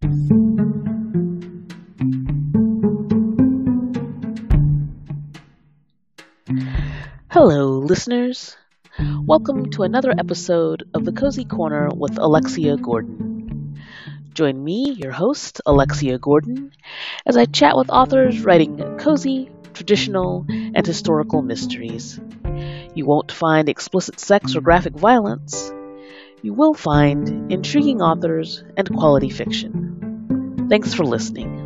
Hello, listeners. Welcome to another episode of the Cozy Corner with Alexia Gordon. Join me, your host, Alexia Gordon, as I chat with authors writing cozy, traditional, and historical mysteries. You won't find explicit sex or graphic violence. You will find intriguing authors and quality fiction. Thanks for listening.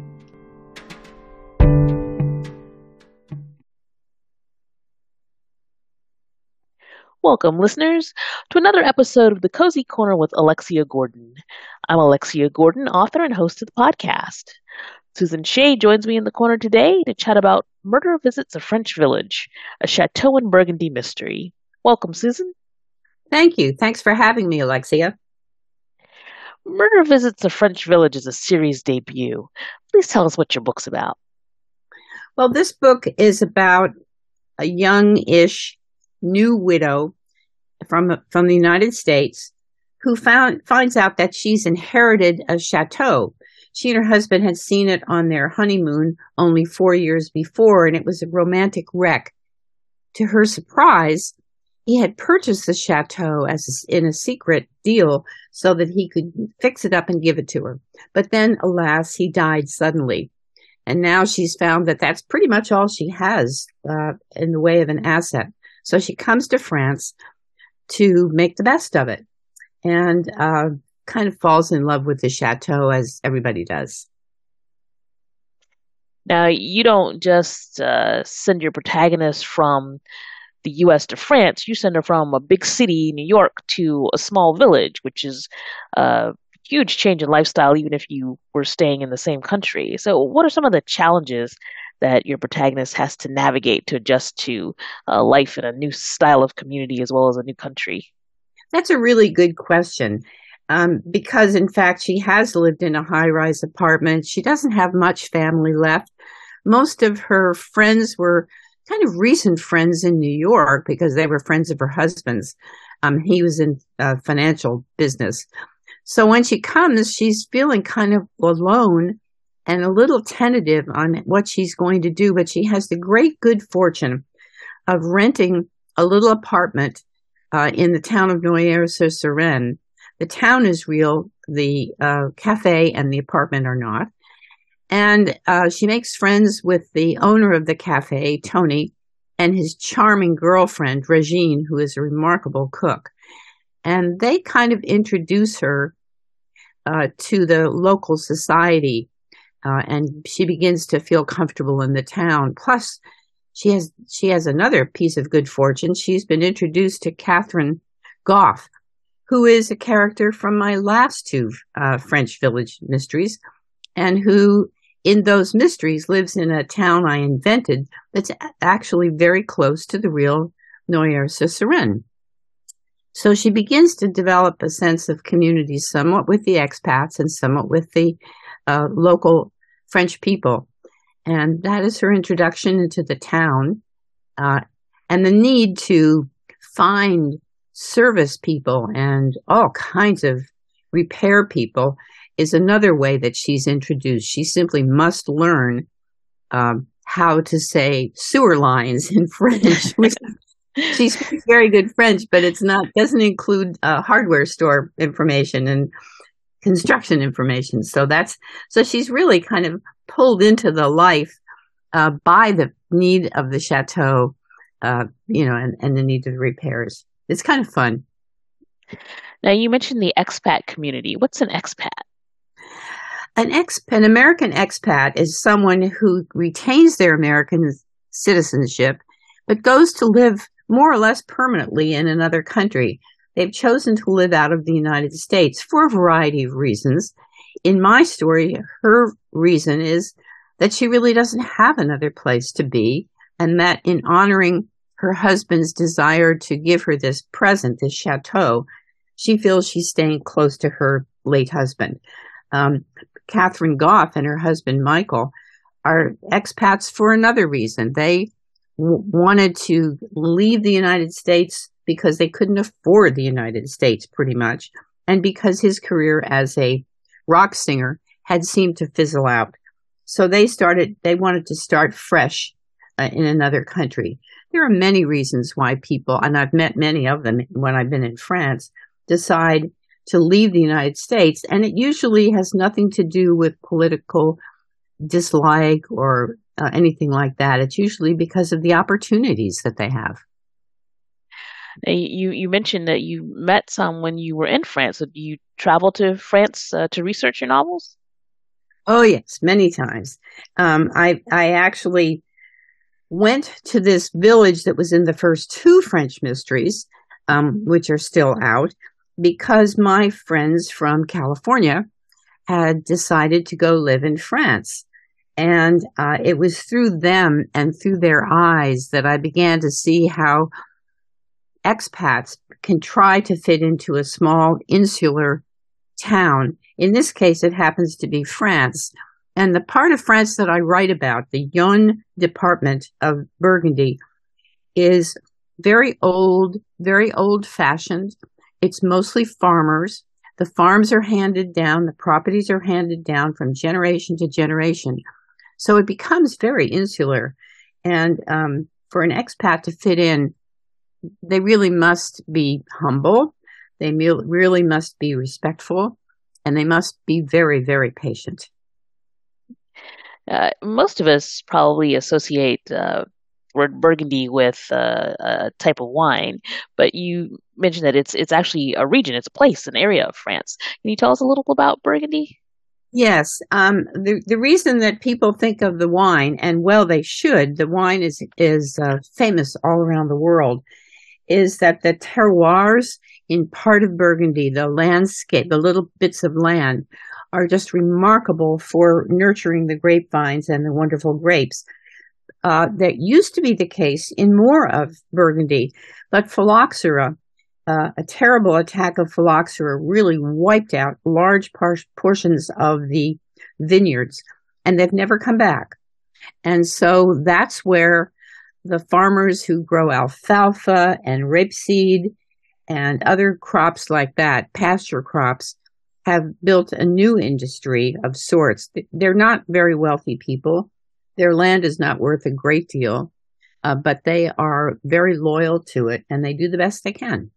Welcome, listeners, to another episode of the Cozy Corner with Alexia Gordon. I'm Alexia Gordon, author and host of the podcast. Susan Shea joins me in the corner today to chat about Murder Visits a French Village, a Chateau in Burgundy mystery. Welcome, Susan. Thank you. Thanks for having me, Alexia. Murder Visits a French Village is a series debut. Please tell us what your book's about. Well, this book is about a young-ish new widow from the United States who finds out that she's inherited a chateau. She and her husband had seen it on their honeymoon only 4 years before, and it was a romantic wreck. To her surprise, he had purchased the chateau in a secret deal so that he could fix it up and give it to her. But then, alas, he died suddenly. And now she's found that that's pretty much all she has in the way of an asset. So she comes to France to make the best of it and kind of falls in love with the chateau, as everybody does. Now, you don't just send your protagonist from the U.S. to France. You send her from a big city, New York, to a small village, which is a huge change in lifestyle, even if you were staying in the same country. So what are some of the challenges that your protagonist has to navigate to adjust to life in a new style of community as well as a new country? That's a really good question. Because, in fact, she has lived in a high-rise apartment. She doesn't have much family left. Most of her friends were kind of recent friends in New York because they were friends of her husband's. He was in financial business. So when she comes, she's feeling kind of alone and a little tentative on what she's going to do. But she has the great good fortune of renting a little apartment in the town of Noyers-sur-Seine. The town is real. The cafe and the apartment are not. And she makes friends with the owner of the cafe, Tony, and his charming girlfriend, Regine, who is a remarkable cook. And they kind of introduce her to the local society, and she begins to feel comfortable in the town. Plus, she has another piece of good fortune. She's been introduced to Catherine Goff, who is a character from my last two French Village mysteries, and who in those mysteries lives in a town I invented that's actually very close to the real Noyers-sur-Seine. So she begins to develop a sense of community, somewhat with the expats and somewhat with the local French people. And that is her introduction into the town, and the need to find service people and all kinds of repair people is another way that she's introduced. She simply must learn how to say sewer lines in French. She speaks very good French, but doesn't include hardware store information and construction information. So she's really kind of pulled into the life by the need of the chateau, and the need of the repairs. It's kind of fun. Now, you mentioned the expat community. What's an expat? An American expat is someone who retains their American citizenship, but goes to live more or less permanently in another country. They've chosen to live out of the United States for a variety of reasons. In my story, her reason is that she really doesn't have another place to be, and that in honoring her husband's desire to give her this present, this chateau, she feels she's staying close to her late husband. Catherine Goff and her husband, Michael, are expats for another reason. They wanted to leave the United States because they couldn't afford the United States, pretty much, and because his career as a rock singer had seemed to fizzle out. So they wanted to start fresh in another country. There are many reasons why people, and I've met many of them when I've been in France, decide to leave the United States. And it usually has nothing to do with political dislike or anything like that. It's usually because of the opportunities that they have. You mentioned that you met some when you were in France. So do you travel to France to research your novels? Oh, yes, many times. I actually went to this village that was in the first two French mysteries, which are still out, because my friends from California had decided to go live in France. And it was through them and through their eyes that I began to see how expats can try to fit into a small insular town. In this case, it happens to be France. And the part of France that I write about, the Yonne department of Burgundy, is very old-fashioned. It's mostly farmers. The farms are handed down. The properties are handed down from generation to generation. So it becomes very insular. And for an expat to fit in, they really must be humble. They really must be respectful. And they must be very, very patient. Most of us probably associate Burgundy with a type of wine, but you mentioned that it's actually a region, it's a place, an area of France. Can you tell us a little about Burgundy? Yes, the reason that people think of the wine, and well, they should. The wine is famous all around the world. Is that the terroirs in part of Burgundy, the landscape, the little bits of land, are just remarkable for nurturing the grapevines and the wonderful grapes. That used to be the case in more of Burgundy, but phylloxera, a terrible attack of phylloxera really wiped out large portions of the vineyards, and they've never come back. And so that's where the farmers who grow alfalfa and rapeseed and other crops like that, pasture crops, have built a new industry of sorts. They're not very wealthy people. Their land is not worth a great deal, but they are very loyal to it, and they do the best they can.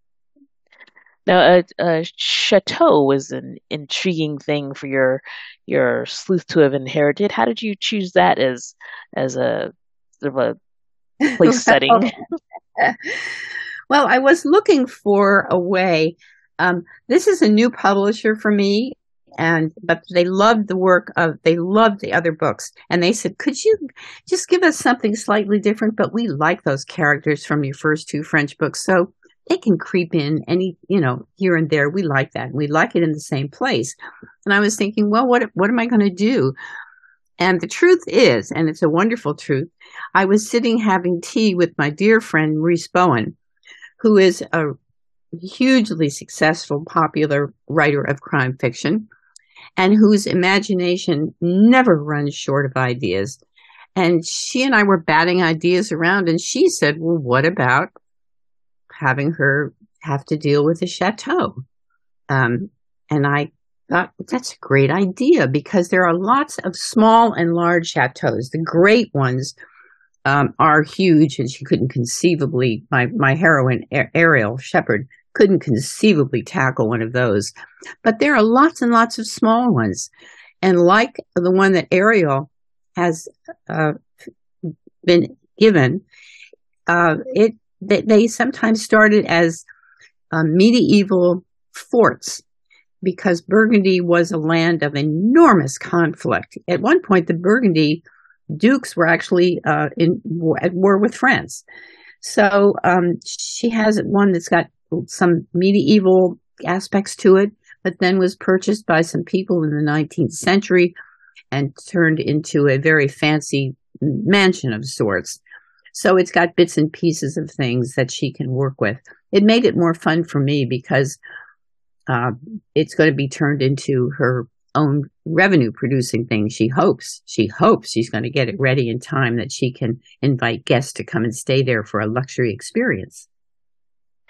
Now, a chateau was an intriguing thing for your sleuth to have inherited. How did you choose that as a sort of a place setting? Well, I was looking for a way. This is a new publisher for me, but they loved they loved the other books, and they said, "Could you just give us something slightly different?" But we like those characters from your first two French books, so they can creep in here and there. We like that, and we like it in the same place. And I was thinking, well, what am I going to do? And the truth is, and it's a wonderful truth, I was sitting having tea with my dear friend Maurice Bowen, who is a hugely successful, popular writer of crime fiction, and whose imagination never runs short of ideas. And she and I were batting ideas around, and she said, well, what about having her have to deal with a chateau? And I thought, that's a great idea, because there are lots of small and large chateaus. The great ones are huge, and she couldn't conceivably, my heroine, Ariel Shepherd, couldn't conceivably tackle one of those. But there are lots and lots of small ones. And like the one that Ariel has been given, they sometimes started as medieval forts, because Burgundy was a land of enormous conflict. At one point, the Burgundy dukes were actually at war with France. So she has one that's got some medieval aspects to it, but then was purchased by some people in the 19th century and turned into a very fancy mansion of sorts. So it's got bits and pieces of things that she can work with. It made it more fun for me, because it's going to be turned into her own revenue producing thing. She hopes she's going to get it ready in time that she can invite guests to come and stay there for a luxury experience.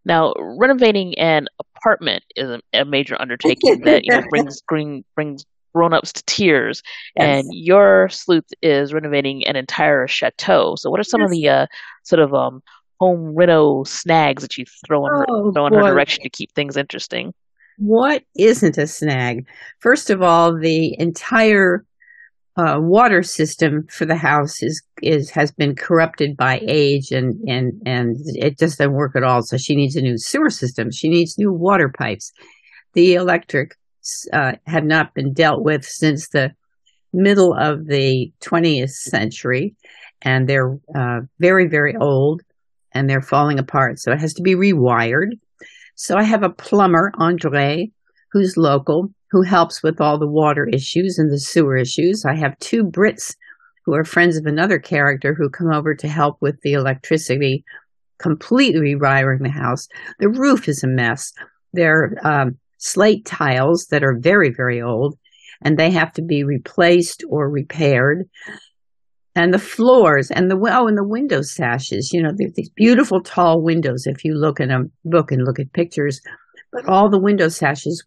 Now, renovating an apartment is a major undertaking that brings grown-ups to tears, and Yes. your sleuth is renovating an entire chateau. So, what are some of Yes. the sort of home reno snags that you Oh throw in her boy, direction to keep things interesting? what isn't a snag? First of all, the entire water system for the house is has been corrupted by age, and it just doesn't work at all. So she needs a new sewer system. She needs new water pipes. The electric have not been dealt with since the middle of the 20th century, and they're very, very old, and they're falling apart. So it has to be rewired. So I have a plumber, Andre, who's local, who helps with all the water issues and the sewer issues. I have two Brits who are friends of another character who come over to help with the electricity, completely rewiring the house. The roof is a mess. There are slate tiles that are very, very old, and they have to be replaced or repaired. And the floors and the window sashes, these beautiful tall windows. If you look in a book and look at pictures, but all the window sashes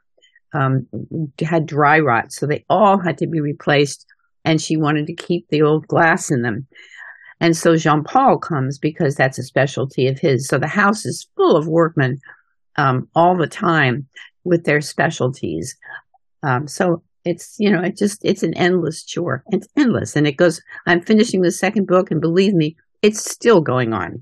had dry rot, so they all had to be replaced. And she wanted to keep the old glass in them. And so Jean-Paul comes because that's a specialty of his. So the house is full of workmen all the time with their specialties. So it's an endless chore. It's endless. And it goes, I'm finishing the second book, and believe me, it's still going on.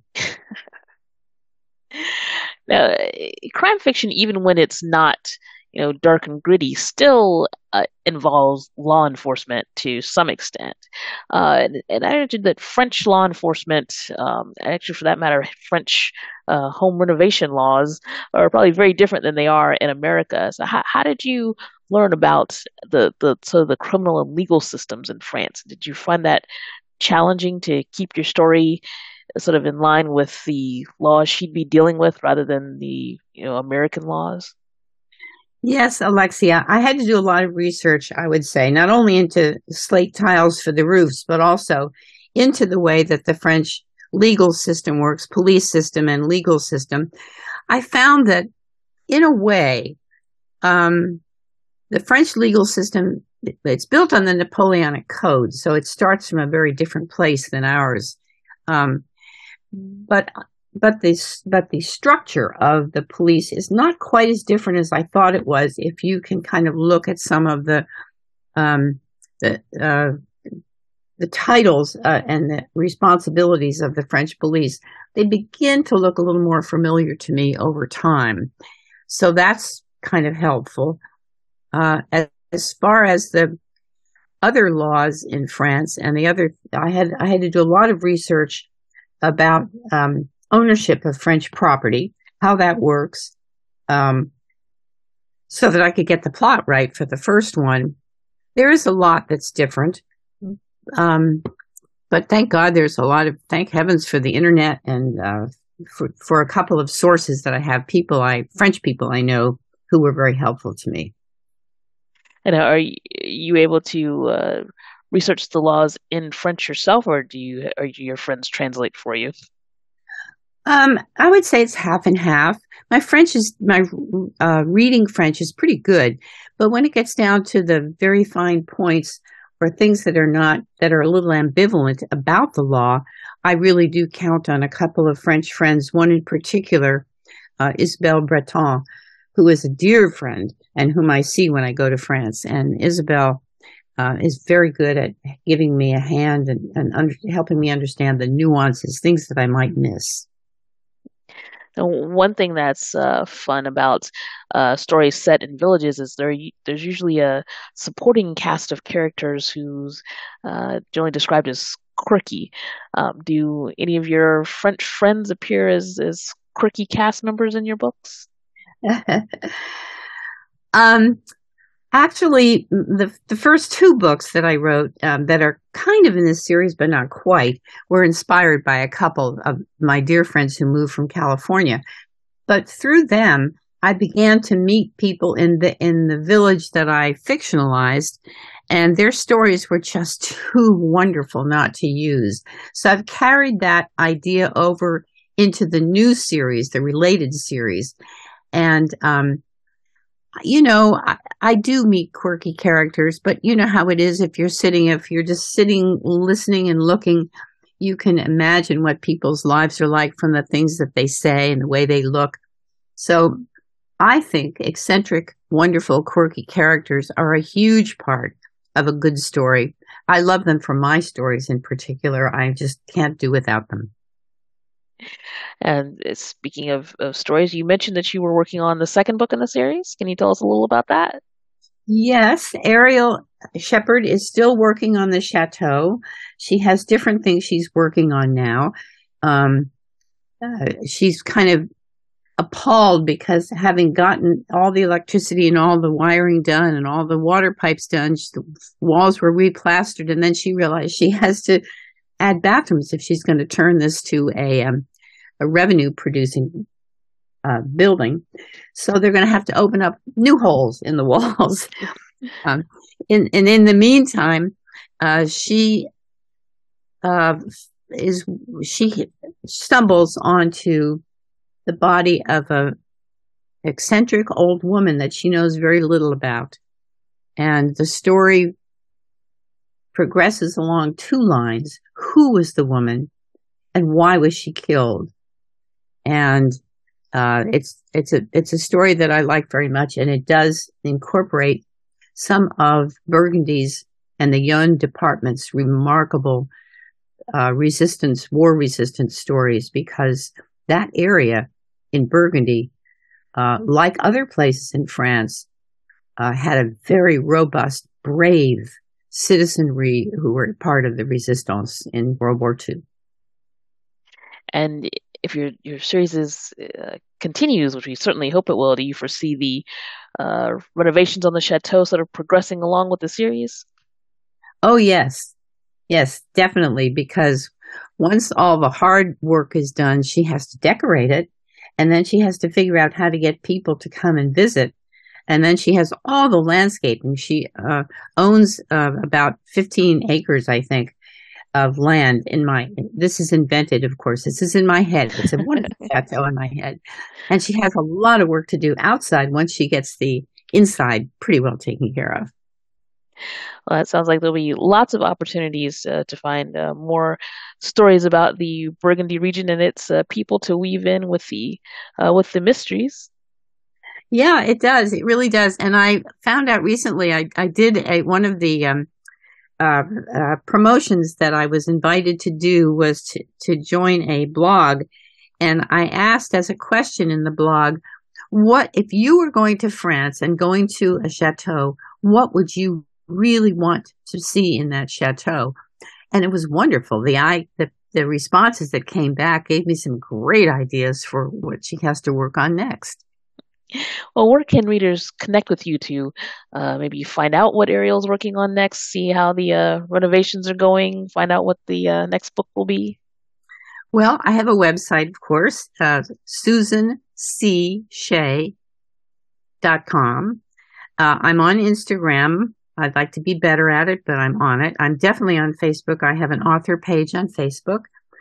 Now, crime fiction, even when it's not, dark and gritty, still involves law enforcement to some extent. And I imagine that French law enforcement, actually for that matter, French home renovation laws are probably very different than they are in America. So how did you learn about the sort of the criminal and legal systems in France? Did you find that challenging to keep your story sort of in line with the laws she'd be dealing with rather than the American laws? Yes, Alexia, I had to do a lot of research, I would say, not only into slate tiles for the roofs, but also into the way that the French legal system works, police system and legal system. I found that, in a way, the French legal system, it's built on the Napoleonic Code, so it starts from a very different place than ours. But the structure of the police is not quite as different as I thought it was. If you can kind of look at some of the titles and the responsibilities of the French police, they begin to look a little more familiar to me over time. So that's kind of helpful. As far as the other laws in France and I had to do a lot of research about ownership of French property, how that works, so that I could get the plot right for the first one. There is a lot that's different, but thank God thank heavens for the internet and for a couple of sources that I have, French people I know who were very helpful to me. And are you able to research the laws in French yourself, or do your friends translate for you? I would say it's half and half. My reading French is pretty good, but when it gets down to the very fine points or things that are a little ambivalent about the law, I really do count on a couple of French friends. One in particular, Isabelle Breton, who is a dear friend and whom I see when I go to France. And Isabelle is very good at giving me a hand and helping me understand the nuances, things that I might miss. One thing that's fun about stories set in villages is there's usually a supporting cast of characters who's generally described as quirky. Do any of your French friends appear as quirky cast members in your books? Actually, the first two books that I wrote that are kind of in this series, but not quite, were inspired by a couple of my dear friends who moved from California. But through them, I began to meet people in the village that I fictionalized, and their stories were just too wonderful not to use. So I've carried that idea over into the new series, the related series. And, I do meet quirky characters, but you know how it is if you're just sitting, listening and looking, you can imagine what people's lives are like from the things that they say and the way they look. So I think eccentric, wonderful, quirky characters are a huge part of a good story. I love them for my stories in particular. I just can't do without them. And speaking of stories, you mentioned that you were working on the second book in the series. Can you tell us a little about that? Yes, Ariel Shepard is still working on the chateau. She has different things she's working on now. She's kind of appalled because having gotten all the electricity and all the wiring done and all the water pipes done, the walls were replastered, and then she realized she has to add bathrooms if she's going to turn this to a revenue producing building. So they're going to have to open up new holes in the walls. In the meantime, she stumbles onto the body of a eccentric old woman that she knows very little about. And the story progresses along two lines. Who was the woman and why was she killed? And it's a story that I like very much, and it does incorporate some of Burgundy's and the Yonne department's remarkable war resistance stories, because that area in Burgundy, like other places in France, had a very robust, brave citizenry who were part of the resistance in World War II. And if your series continues, which we certainly hope it will, do you foresee the renovations on the chateau sort of progressing along with the series? Oh, yes. Yes, definitely. Because once all the hard work is done, she has to decorate it. And then she has to figure out how to get people to come and visit. And then she has all the landscaping. She owns about 15 acres, I think, of land this is invented, of course. This is in my head. It's a wonderful chateau in my head. And she has a lot of work to do outside once she gets the inside pretty well taken care of. Well, it sounds like there'll be lots of opportunities to find more stories about the Burgundy region and its people to weave in with the mysteries. Yeah, it does. It really does. And I found out recently, I did one of the promotions that I was invited to do was to join a blog. And I asked as a question in the blog, what if you were going to France and going to a chateau, what would you really want to see in that chateau? And it was wonderful. The responses that came back gave me some great ideas for what she has to work on next. Well, where can readers connect with you to maybe find out what Ariel's working on next, see how the renovations are going, find out what the next book will be? Well, I have a website, of course, SusanCShea.com. I'm on Instagram. I'd like to be better at it, but I'm on it. I'm definitely on Facebook. I have an author page on Facebook.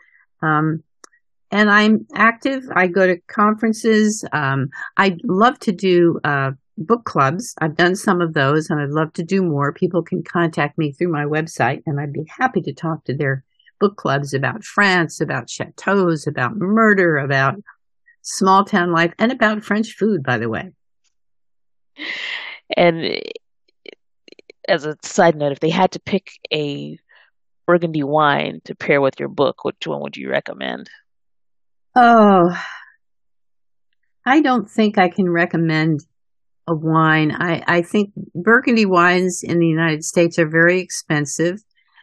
And I'm active. I go to conferences. I'd love to do book clubs. I've done some of those, and I'd love to do more. People can contact me through my website, and I'd be happy to talk to their book clubs about France, about chateaus, about murder, about small town life, and about French food, by the way. And as a side note, if they had to pick a Burgundy wine to pair with your book, which one would you recommend? Oh, I don't think I can recommend a wine. I think Burgundy wines in the United States are very expensive.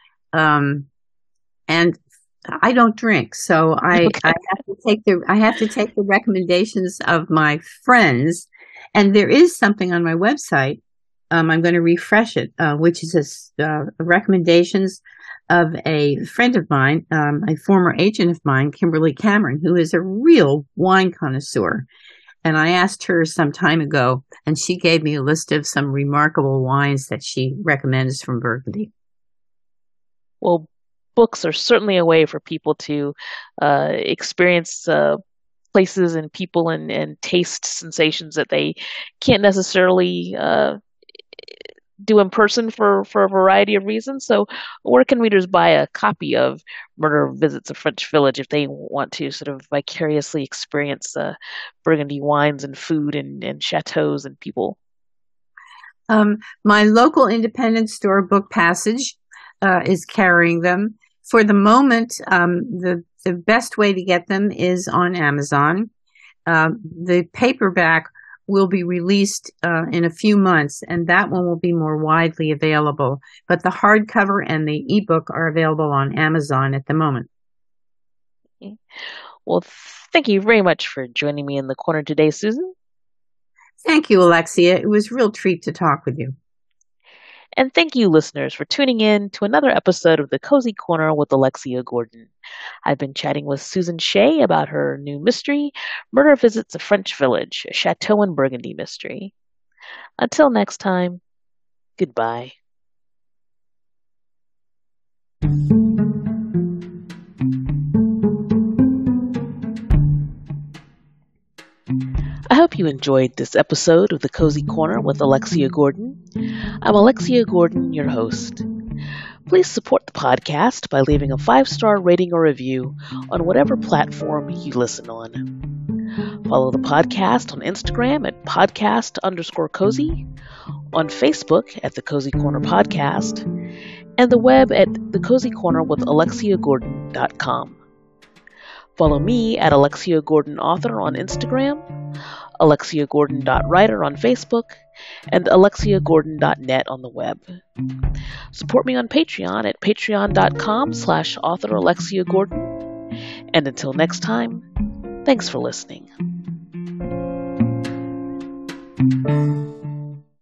And I don't drink, so I have to take the recommendations of my friends. And there is something on my website. I'm going to refresh it, which is recommendations of a friend of mine, a former agent of mine, Kimberly Cameron, who is a real wine connoisseur. And I asked her some time ago, and she gave me a list of some remarkable wines that she recommends from Burgundy. Well, books are certainly a way for people to experience places and people and taste sensations that they can't necessarily do in person for a variety of reasons. So, where can readers buy a copy of Murder Visits a French Village if they want to sort of vicariously experience Burgundy wines and food and chateaus and people? My local independent store, Book Passage, is carrying them. For the moment, the best way to get them is on Amazon. The paperback will be released in a few months, and that one will be more widely available. But the hardcover and the ebook are available on Amazon at the moment. Okay. Well, thank you very much for joining me in the corner today, Susan. Thank you, Alexia. It was a real treat to talk with you. And thank you, listeners, for tuning in to another episode of The Cozy Corner with Alexia Gordon. I've been chatting with Susan Shea about her new mystery, Murder Visits a French Village, a Chateau in Burgundy mystery. Until next time, goodbye. I hope you enjoyed this episode of The Cozy Corner with Alexia Gordon. I'm Alexia Gordon, your host. Please support the podcast by leaving a 5-star rating or review on whatever platform you listen on. Follow the podcast on Instagram at podcast_cozy, on Facebook at The Cozy Corner Podcast, and the web at thecozycornerwithalexiagordon.com. Follow me at Alexia Gordon Author on Instagram, AlexiaGordon.writer on Facebook, and AlexiaGordon.net on the web. Support me on Patreon at patreon.com/author Alexia Gordon. And until next time, thanks for listening.